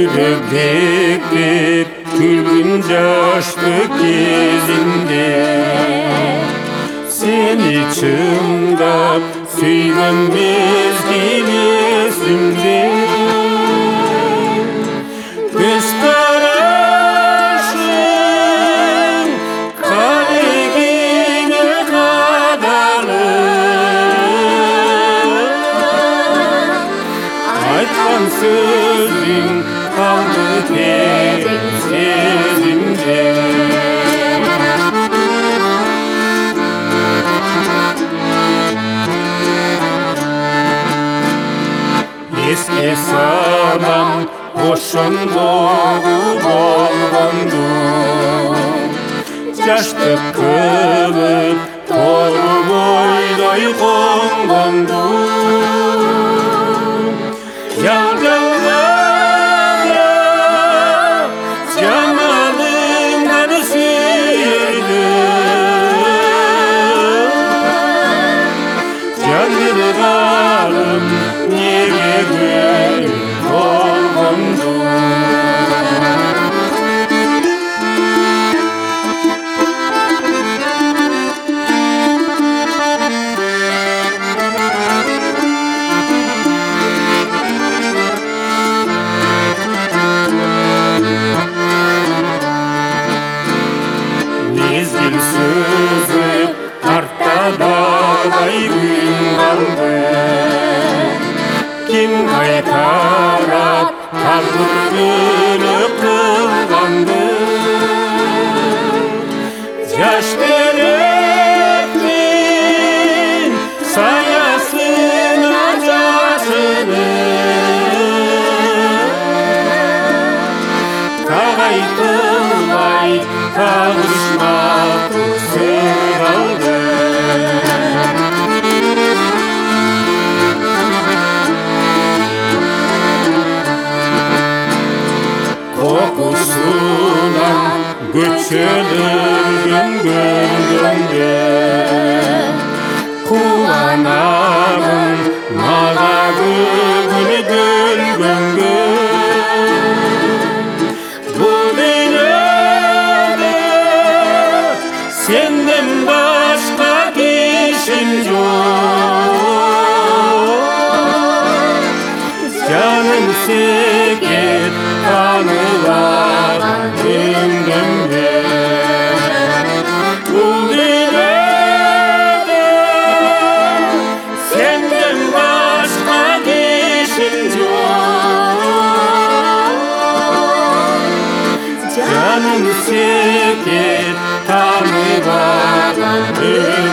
bebektir gülgün yaşlı kezinde seni çımdap suygan mezgil esimde göz karашың kalbine kadalı айтқан сөзің қалды терең сезімде еске салам ошондогу болгонду жаштык кылып тору бойдой конгонду жалгалганда жамалыңдан сүйдүм жандырганым неге күн болгонду мезгил сызып артта дагай күн калды ким кайтарат тағдыр бөлөк кылганды жаш теректин саясына жашынып тагайтылбай табышмак сыралды kokusundan göçülürgün gönlümde kuvanağım mağa gülgün gülgüngü bu dünyada senden başka kişim yok canım seker anılar gündemde bu dünyada senden başka kişim yok canım seker anılar gündemde